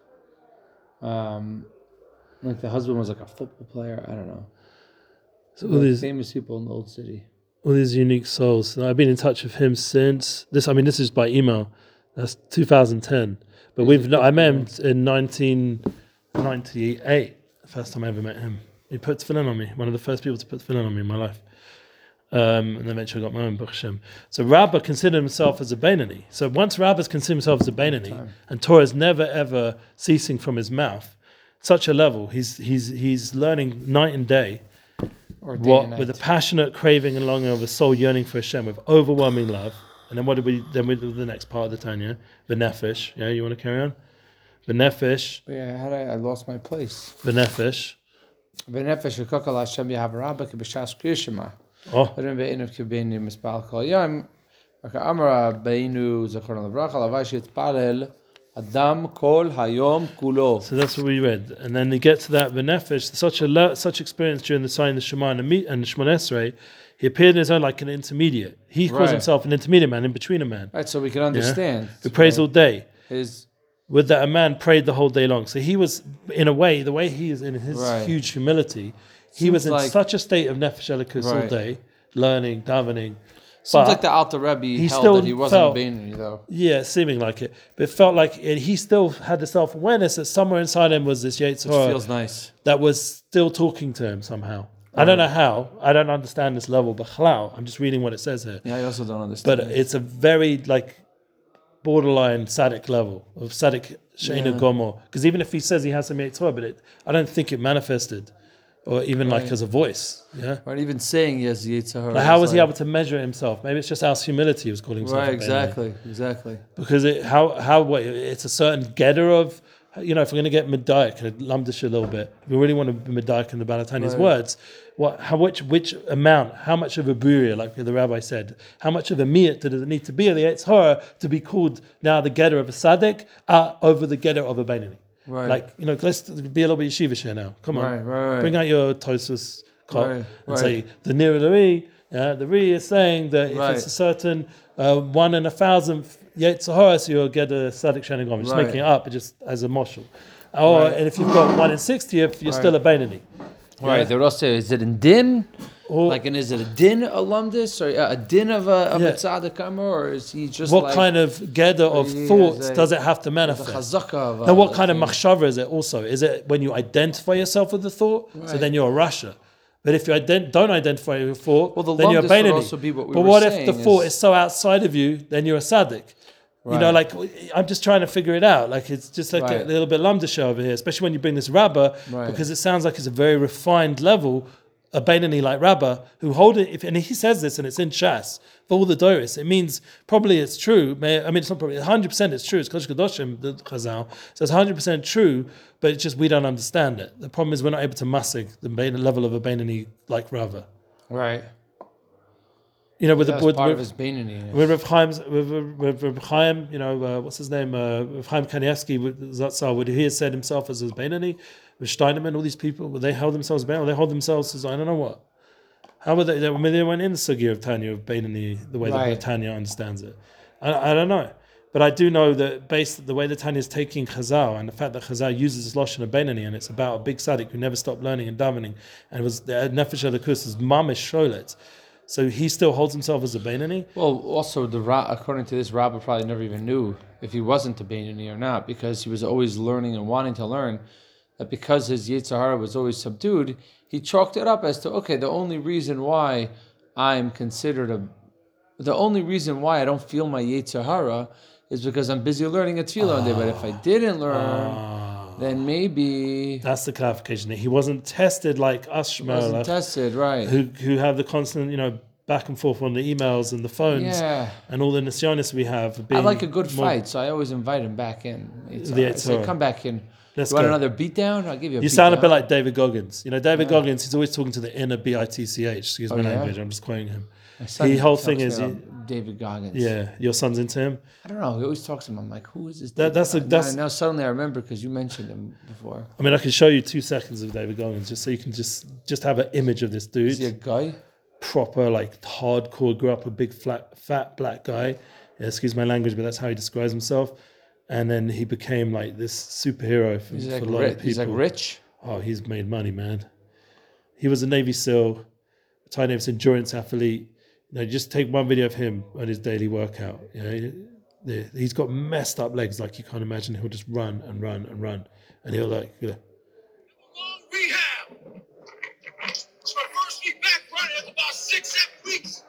Like the husband was like a football player. I don't know. So Like all these famous people in the old city. all these unique souls. And I've been in touch with him since this. I mean, this is by email. That's 2010. But I met him in 1998. The first time I ever met him. He put tefillin on me. One of the first people to put tefillin on me in my life. And then eventually I got my own Baruch Hashem. So Rabbah considered himself as a Beinani. So once Rabbah's considered himself as a Beinani, and Torah is never ever ceasing from his mouth, such a level, he's learning night and day, Or day and night. with a passionate craving and longing of a soul yearning for Hashem, with overwhelming love. And then what did we? Then we do the next part of the Tanya, the nefesh. Yeah, you want to carry on? The nefesh, Yeah, I lost my place. the nefesh. V'nefesh v'kokal Hashem Yahav Rabbah k'b'shas kriyashema. Oh, V'ren ve'enav k'beinu mispal kol yom. Amara beinu zachron l'vracha lavai she'itpalel Adam kol hayom kulo. so that's what we read, and then you get to that the nefesh. Such experience during the sign of the Shema and the Shemon Esrei. He appeared in his own like an intermediate. He calls Right. himself an intermediate man, in between a man, Right, so we can understand. who prays all day. His With that, a man prayed the whole day long. So he was, in a way, the way he is in his Right. huge humility, he Seems was in like- such a state of nefesh elikus all Right. day, learning, davening. seems But like the Alter Rebbe he held still that he wasn't felt- a Beinoni though. Yeah, seeming like it. But it felt like he still had the self-awareness that somewhere inside him was this Yetzer Which Hara feels nice. that was still talking to him somehow. I don't know how. I don't understand this level, but halal. I'm just reading what it says here. Yeah, I also don't understand. But it's a very borderline Sadiq level of Sadiq Sheina Yeah. Gomor. Because even if he says he has some Yetzer Hara, but I don't think it manifested, or even like Right. as a voice. Yeah. Right, even saying he has the Yetzer Hara. Like how is was he like- able to measure himself? Maybe it's just our humility he was calling himself. Right, a Beinoni. exactly. Because it's a certain getter of, if we're going to get Medaik and Lamdish a little bit, if we really want to be Medaik in the Balatani's Right. words, which amount, how much of a buria, like the rabbi said, how much of a miyat does it need to be of the Yetzer Hara to be called now the getter of a Tzaddik over the getter of a Beinoni? Right. Let's be a little bit yeshivish here now. Come on. Right. Bring out your Tosus cop Right, and say, the nearer the Ri, the Ri is saying that if Right. it's a certain 1 in 1,000 Yetzer Hara, so you'll get a Tzaddik Shenigom. Just Right. making it up just as a moshel. Or, Right. and if you've got 1 in 60th, you're Right. still a Beinoni. Right. The Rosh is it in din? Or Like, and is it a din alumnus or a din of a Yeah. tzaddik amor, or is he just what like kind of gather of he thoughts has a- does it have to the manifest? chazaka of Now, what kind of thing? machshava is it also? Is it when you identify yourself with the thought? So Right. then you're a Rasha. But if you don't identify with the thought, Well, the then you're a longest would Beinoni. also be what we But were what if saying the thought is- is so outside of you, then you're a Tzaddik? You know, Right. like, I'm just trying to figure it out. Like, it's just like Right. a little bit lamdasha over here, especially when you bring this Rabbah, Right. because it sounds like it's a very refined level, a Beinoni like Rabbah, who hold it, and he says this, and it's in Shas, for all the Doris. It means, probably it's true. It's not probably, 100% it's true. It's Kodesh Kedoshim, the Chazal. So it's 100% true, but it's just we don't understand it. The problem is we're not able to masig the level of a Beinoni like Rabbah. Right. With That's the part of his Beinoni. with Rav Chaim's, with Rav Chaim, what's his name? Rav Chaim Kanievsky, Zatzal, would he has said himself as Beinoni, with Steinerman, all these people, would they hold themselves Beinoni? They hold themselves as I don't know what. How would they? They went in the sugya of Tanya of Beinoni the way Right. that Tanya understands it. I don't know, but I do know that based on the way that Tanya is taking Chazal and the fact that Chazal uses this lashon of Beinoni, and it's about a big tzaddik who never stopped learning and davening, and it was the nefesh elikus is mamish sholet. So he still holds himself as a Beinoni. Well, also according to this, Rabbah probably never even knew if he wasn't a Beinoni or not, because he was always learning and wanting to learn. That because his Yetzer Hara was always subdued, he chalked it up as to the only reason why I'm considered the only reason why I don't feel my Yetzer Hara is because I'm busy learning a tefillah all day. But if I didn't learn, then maybe That's the clarification. He wasn't tested like us, wasn't Shmuel, tested, right? who have the constant, back and forth on the emails and the phones Yeah. and all the nisyonis we have. I like a good fight, so I always invite him back in. I Yetzer say, Hara. come back in. Let's You want go. another beatdown? I'll give you a You beatdown. sound a bit like David Goggins. David Goggins, he's always talking to the inner bitch. Excuse my Oh, yeah? language. I'm just quoting him. My son The whole talks thing to is me he- about David Goggins. Yeah, your son's into him. I don't know. He always talks to him. I'm like, who is this? That's David a- Goggins? that's- Now suddenly I remember because you mentioned him before. I mean, I can show you 2 seconds of David Goggins just so you can just have an image of this dude. Is he a guy? Proper, like, hardcore, grew up a big, fat black guy. Yeah, excuse my language, but that's how he describes himself. And then he became, like, this superhero for, He's for like a lot of people. He's like rich. Oh, he's made money, man. He was a Navy SEAL, retired Navy endurance athlete. You know, just take one video of him on his daily workout. You know, he's got messed up legs like you can't imagine. He'll just run and run and run, and he'll like. Long rehab. It's my first week back running. That's about 6-7 weeks.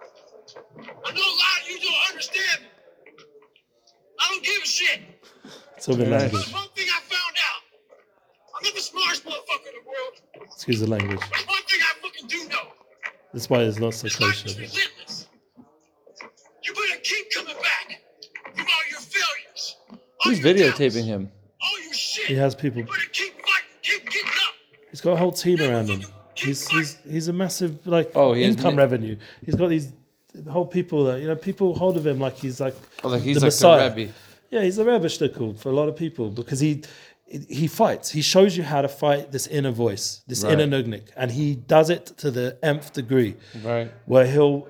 I know a lot of you don't understand. I don't give a shit. Sort of Nice. language. But one thing I found out. I'm not the smartest motherfucker in the world. Excuse the language. But one thing I fucking do know. That's why there's not so This life close. is relentless. You better keep coming back from all your failures. All Who's your videotaping doubts, him? all your shit. He has people. You better keep fighting, keep getting up. He's got a whole team around him. He's a massive like Oh, he has income mi- revenue. He's got these whole people that people hold of him like he's like Oh, like he's the like Messiah. the Rebbe. Yeah, he's a Rebbe shtickle for a lot of people because he fights. He shows you how to fight this inner voice, this Right. inner nugnik, and he does it to the nth degree. Right. Where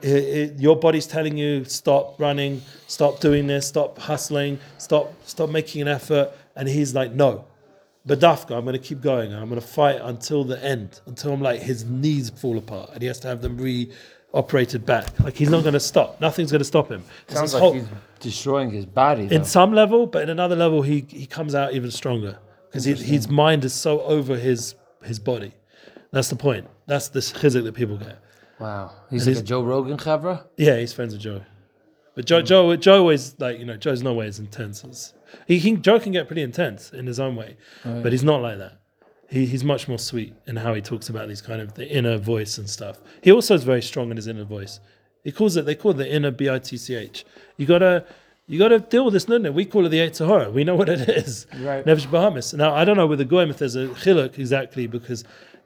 your body's telling you stop running, stop doing this, stop hustling, stop making an effort, and he's like, no, Badafka, I'm going to keep going. I'm going to fight until the end, until I'm like his knees fall apart, and he has to have them re-operated back. Like he's not going to stop. Nothing's going to stop him. It's Sounds this like whole- he's destroying his body. Though. in some level, but in another level, he comes out even stronger because his mind is so over his body. That's the point. That's the chizik that people get. Wow. He's like a Joe Rogan chavra? Yeah, he's friends with Joe, but Joe always Joe's no way as intense as Joe can get pretty intense in his own way, but he's not like that. He's much more sweet in how he talks about these kind of the inner voice and stuff. He also is very strong in his inner voice. They call it the inner bitch. You gotta deal with this, don't you? We call it the Yetzer Hara. We know what it is. Right. Nefesh Bahamis. Now I don't know with the Goyim if there's a chiluk exactly because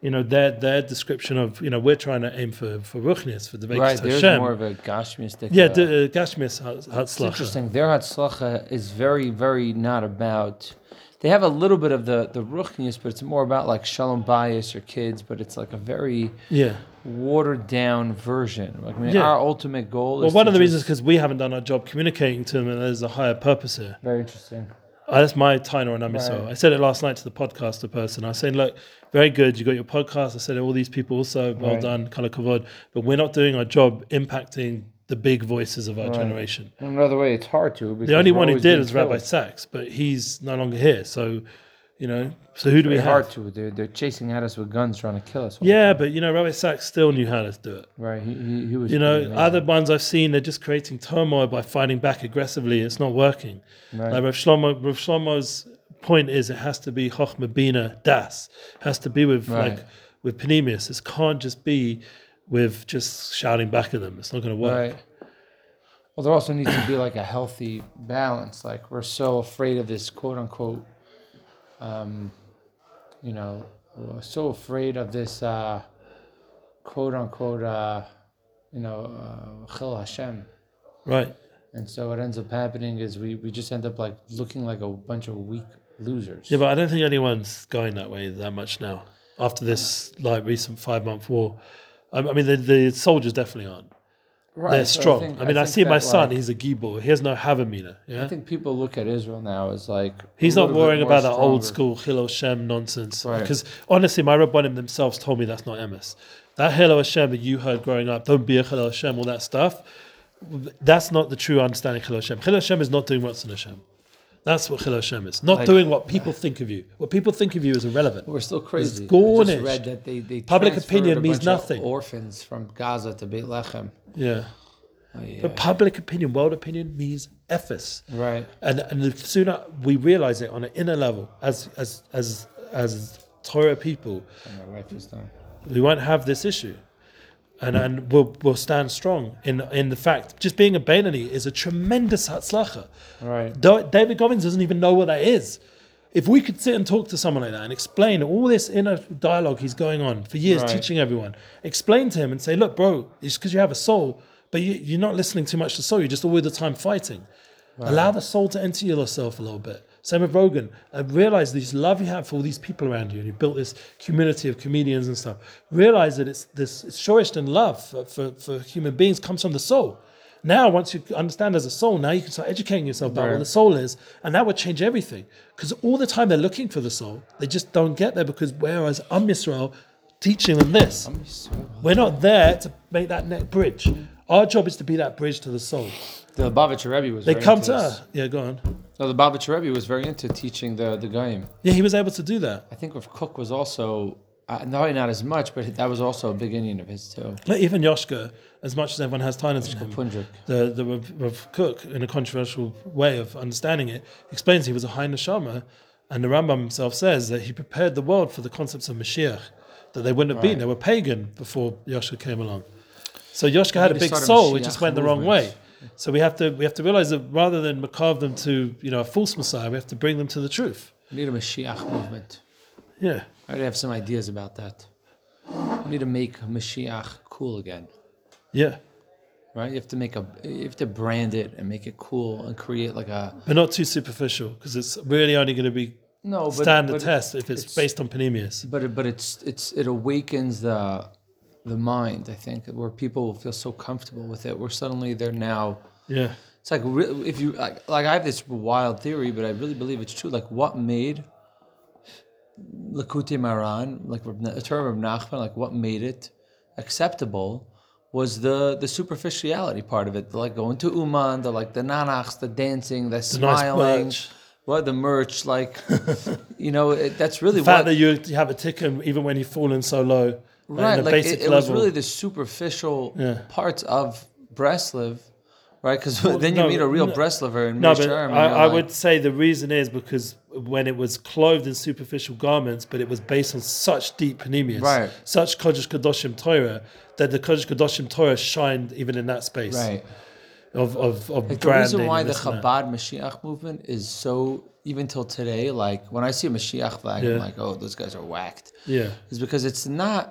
their description of we're trying to aim for ruchnius for the Vekas Right. There's Hashem. more of a gashmistic. Yeah, Gashmis It's Hatzlacha. interesting. Their Hatzlacha is very, very not about. They have a little bit of the ruchnius, but it's more about like shalom bayis or kids. But it's like a very Yeah. watered down version. Like, I mean, Yeah. our ultimate goal Well, is. one to of the reasons is just- because we haven't done our job communicating to them, and there's a higher purpose here. Very interesting. That's my Taina and Amiso. Right. I said it last night to the podcaster person. I said, look, very good. You got your podcast. I said, all these people also, well Right. done, kala kavod. But we're not doing our job impacting the big voices of our Right. generation. In another way, it's hard to. The only one who did is is Rabbi Sachs, but he's no longer here. So, so who do we Very hard have? to. They're chasing at us with guns, trying to kill us. Yeah, but Rabbi Sachs still knew how to do it. Right. He was. pretty amazing. Other ones I've seen, they're just creating turmoil by fighting back aggressively. It's not working. Right. Like Rav Shlomo's point is it has to be Chochmah Bina Das. It has to be with Right. with Panemius. It can't just be with just shouting back at them. It's not going to work. Right. Well, there also needs to be like a healthy balance. Like we're so afraid of this quote unquote, we're so afraid of this quote unquote, Chil Hashem. Right. And so what ends up happening is we just end up like looking like a bunch of weak losers. Yeah, but I don't think anyone's going that way that much now. After this recent 5-month war, I mean the soldiers definitely aren't. Right, They're so strong. I think see my that, son. like, He's a gibor. He has no havamina. Yeah. I think people look at Israel now as like He's a not little bit worrying more about that old stronger. school Hillel Shem nonsense. Right. Because honestly, my Rabbanim themselves told me that's not emes. That Hillel Hashem that you heard growing up, don't be a Hillel Hashem, all that stuff, that's not the true understanding of Hillel Hashem. Hillel Hashem is not doing what's in Hashem. That's what Hillel Hashem is. Not Like- doing what people think of you. What people think of you is irrelevant. We're still crazy. I Gornish. just read that they Public transferred opinion a means bunch of nothing. orphans from Gaza to Beit Lechem. Yeah. Oh, yeah. But public opinion, world opinion means ephes. Right. And the sooner we realize it on an inner level as Torah people, And my wife is done. we won't have this issue. And we'll stand strong in the fact just being a Beinani is a tremendous hatzlacha. Right. David Goggins doesn't even know what that is. If we could sit and talk to someone like that and explain all this inner dialogue he's going on for years, Right. teaching everyone, explain to him and say, look, bro, it's because you have a soul, but you're not listening too much to soul. You're just all the time fighting. Allow the soul to enter yourself a little bit. Same with Rogan. I realize this love you have for all these people around you, and you built this community of comedians and stuff. Realize that it's shorish and love for human beings comes from the soul. Now, once you understand as a soul, now you can start educating yourself about what the soul is, and that would change everything. Because all the time they're looking for the soul, they just don't get there because whereas I'm Yisrael teaching them this, we're not there to make that net bridge. Our job is to be that bridge to the soul. The Lubavitcher Rebbe was They very come into to this. Yeah, go on. No, the Lubavitcher Rebbe was very into teaching the Goyim. Yeah, he was able to do that. I think Rav Kook was also, probably not as much, but that was also a big Indian of his too. Like even Yoshka, as much as everyone has Tainus in him, Punjak. the Rav Kook, in a controversial way of understanding it, explains he was a high neshama, and the Rambam himself says that he prepared the world for the concepts of Mashiach, that they wouldn't have been. They were pagan before Yoshka came along. So Yoshka had a They big started soul, it Mashiach just went the wrong movement. way. So we have to realize that rather than macabre them to a false Messiah, we have to bring them to the truth. We need a Mashiach movement. Yeah. I already have some ideas about that. We need to make Mashiach cool again, Yeah. right? You have to brand it and make it cool and create like a But not too superficial, because it's really only going to be stand the test if it's based on Panemius. But it awakens the mind. I think where people will feel so comfortable with it, where suddenly they're now. Yeah. It's like if you like I have this wild theory, but I really believe it's true. Like what made Likutei Moharan, like a term of Nachman, like what made it acceptable was the superficiality part of it, like going to Uman, the nanachs, the dancing, the smiling, merch. The merch, like that's really The fact what that you have a tikkun even when you've fallen so low, right. in a Like basic it level. was really the superficial parts of Breslev, right? Because then you meet a real Breslever in No, but Misharm, and I you're would say the reason is because when it was clothed in superficial garments, but it was based on such deep panemius, Right. such Kodesh Kadoshim Torah, that the Kodesh Kadoshim Torah shined even in that space right. of Like the branding. reason why and the this and that. Chabad Mashiach movement is so, even till today, like when I see a Mashiach flag, I'm like, oh, those guys are whacked. Yeah. Is because it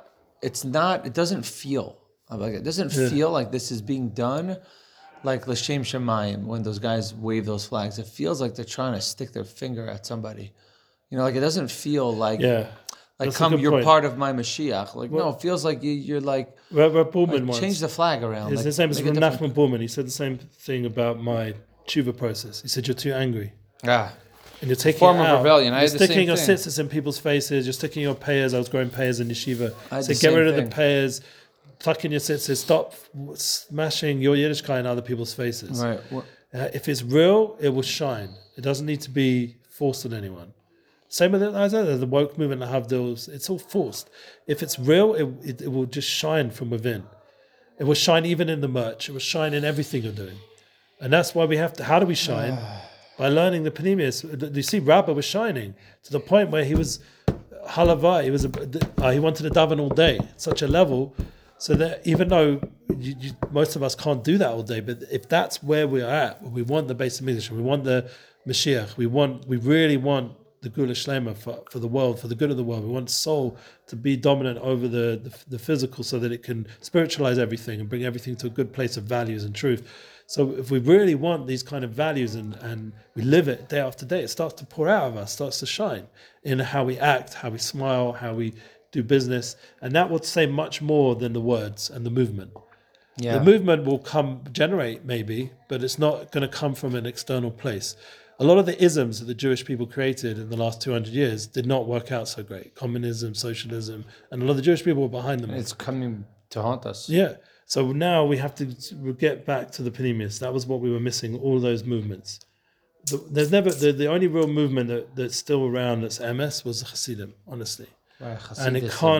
doesn't feel like it doesn't feel like this is being done like L'Shem Shemayim when those guys wave those flags. It feels like they're trying to stick their finger at somebody. Like it doesn't feel like Yeah. like That's a come good you're point. part of my Mashiach. Like no, it feels like you're like, Reb Bullman once. change the flag around. His Like, name is make it Reb different. Nachman Bullman. He said the same thing about my tshuva process. He said, you're too angry. Ah, And you're taking Form it of out. rebellion. I You're had the same sticking your thing. tzitzis in people's faces. You're sticking your payers. I was growing payers in yeshiva. I had So the get same rid of thing. the payers. Tuck in your tzitzis. Stop smashing your Yiddishkeit in other people's faces. right. If it's real, it will shine. It doesn't need to be forced on anyone. Same with the woke movement, the Havdils. It's all forced. If it's real, it will just shine from within. It will shine even in the merch. It will shine in everything you're doing. And that's why we have to. How do we shine? By learning the Panemius. You see, Rabbah was shining to the point where he was halavai. He wanted to daven all day, at such a level, so that even though most of us can't do that all day, but if that's where we're at, we want the base of English, we want the Mashiach, we really want the Gula Shlema for the world, for the good of the world. We want soul to be dominant over the physical, so that it can spiritualize everything and bring everything to a good place of values and truth. So if we really want these kind of values and we live it day after day, it starts to pour out of us, starts to shine in how we act, how we smile, how we do business. And that will say much more than the words and the movement. Yeah. The movement will generate maybe, but it's not going to come from an external place. A lot of the isms that the Jewish people created in the last 200 years did not work out so great. Communism, socialism, and a lot of the Jewish people were behind them. It's coming to haunt us. Yeah. So now we have to get back to the Panemius. That was what we were missing, all those movements. The only real movement that's still around that's MS was the Hasidim, honestly. Right, And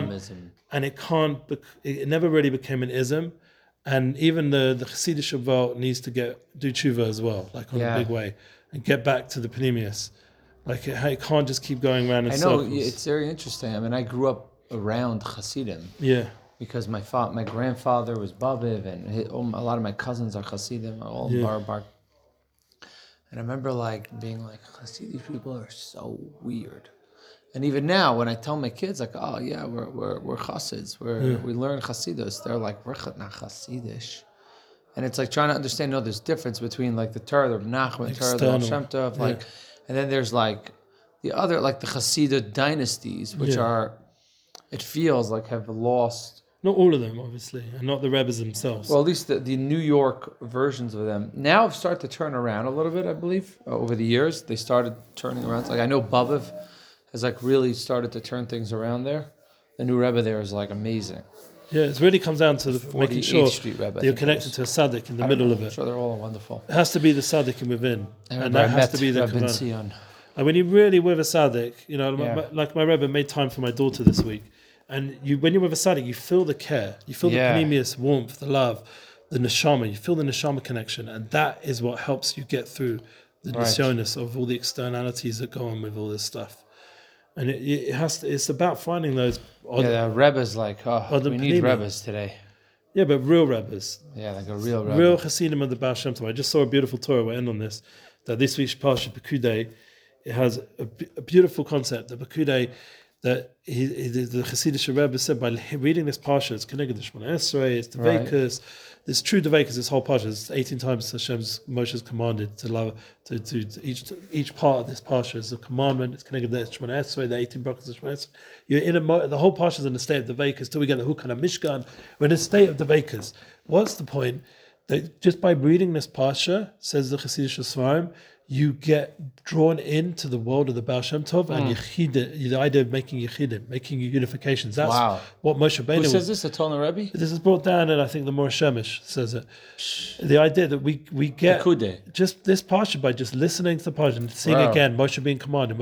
it never really became an ism. And even the Hasidic world needs to do tshuva as well, like on a big way, and get back to the Panemius. Like it can't just keep going around in I know, circles. it's very interesting. I mean, I grew up around Hasidim. Yeah. Because my grandfather was Babiv, and a lot of my cousins are Hasidim, are all Yeah. Barabar. And I remember like being like, see, these people are so weird. And even now, when I tell my kids, like, oh yeah, we're Chassids, we learn Chassidus, they're like, we're not Chassidish. And it's like trying to understand, there's difference between like the Torah, the Nachman, the Torah, the Baal Shem Tov, like, and then there's like the other, like the Hasidic dynasties, which are, it feels like have lost. Not all of them, obviously, and not the Rebbes themselves. Well, at least the New York versions of them now have started to turn around a little bit, I believe, over the years. They started turning around. Like I know Babev has like really started to turn things around there. The new Rebbe there is like amazing. Yeah, it really comes down to making sure Street Rebbe, that you're connected to a tzaddik in the middle of I'm it. sure they're all wonderful. It has to be the tzaddik within, and that has to be the Rebbe command. Zion. And when you're really with a tzaddik, Yeah. like my Rebbe made time for my daughter this week, and when you're with a tzaddik, you feel the care, you feel the panemius warmth, the love, the neshama, you feel the neshama connection, and that is what helps you get through the nisyonis of all the externalities that go on with all this stuff. And it has to. It's about finding those. The Rebbe's like, we need panemius. Rebbes today. Yeah, but real Rebbes. Yeah, like a real Rebbe. Real Hasidim of the Baal Shem Tov. I just saw a beautiful Torah. We'll end on this. That this week's Parsha Pekudei, it has a beautiful concept. The Pekudei, that the Hasidic Rebbe said by reading this Parsha, it's connected to Shemona Esrei, it's Devekus. It's true Devekus. This whole Parsha is 18 times Moshe's commanded to love to each part of this Parsha is a commandment. It's connected to Shemona Esrei, the 18 brachos of Shemona Esrei. You're in the whole Parsha is in a state of Devekus till we get the Hukana Mishkan. We're in a state of Devekus. What's the point? That just by reading this Parsha, says the Hasidic Sfarim, you get drawn into the world of the Baal Shem Tov and Yechidim, the idea of making Yechidim, making unifications. That's what Moshe Rabbeinu. Who says this? The Tolna Rebbe? This is brought down, and I think the Mor Shemesh says it. The idea that we get just this Parsha by just listening to the Parsha and seeing again Moshe being commanded,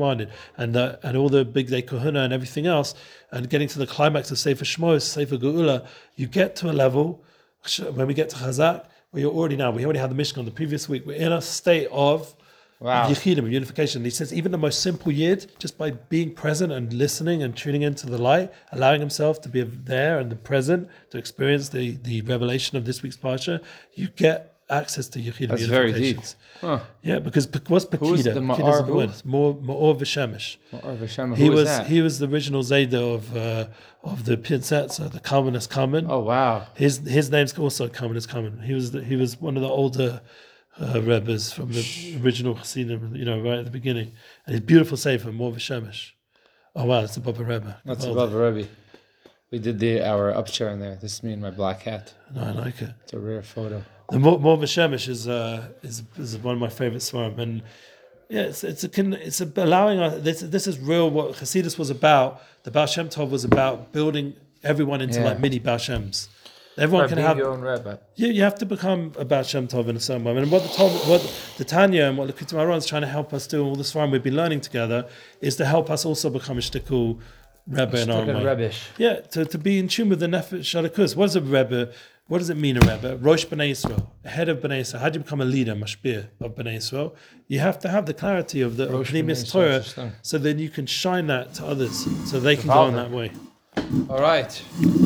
and all the big day Kahuna and everything else, and getting to the climax of Sefer Shmos, Sefer Geula, you get to a level when we get to Chazak. We already had the Mishnah the previous week. We're in a state of Yechidim, of unification. He says even the most simple Yid, just by being present and listening and tuning into the light, allowing himself to be there and the present, to experience the revelation of this week's Parsha, you get access to Yechidim. That's very deep. Huh. Yeah, because what's Pekida? Who is the Ma'ar? It's Ma'or V'Shemesh. Ma'ar V'Shemesh. He was the original Zayda of the Pinsetza, the Kalmanis Kalman. Oh wow! His name's also Kalmanis Kalman. He was one of the older Rebbes from the original Chassidim, right at the beginning. And his beautiful sefer, Ma'or V'Shemesh. Oh wow, that's above a Rebbe. That's above a Rebbe. We did our upchair in there. This is me in my black hat. No, I like it. It's a rare photo. The Ma'or V'Shemesh is one of my favorite svarim, and yeah, it's allowing us. This is real. What Hasidus was about. The Baal Shem Tov was about building everyone into like mini Baal Shems. Everyone can have your own Rebbe. You have to become a Baal Shem Tov in a certain way. And what the Tanya and what the Likutei Moharan is trying to help us do, all this svarim we've been learning together, is to help us also become a shtickle Rebbe in our way. Yeah, to be in tune with the Nefesh Shalakus. What is a Rebbe? What does it mean, a Rebbe? Rosh B'nai Yisrael, head of B'nai Yisrael. How do you become a leader, mashpir of B'nai Yisrael? You have to have the clarity of the Pneumius Torah, so then you can shine that to others, so they can go on that way. All right.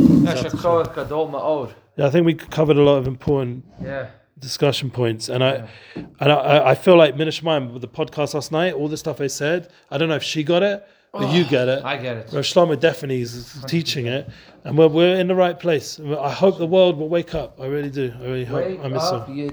Yeah, I think we covered a lot of important discussion points, and I feel like Mina Shemaim with the podcast last night, all the stuff I said, I don't know if she got it. But you get it. I get it. Rosh Shlomo definitely is teaching it, and we're in the right place. I hope the world will wake up. I really do. I really hope. I miss him.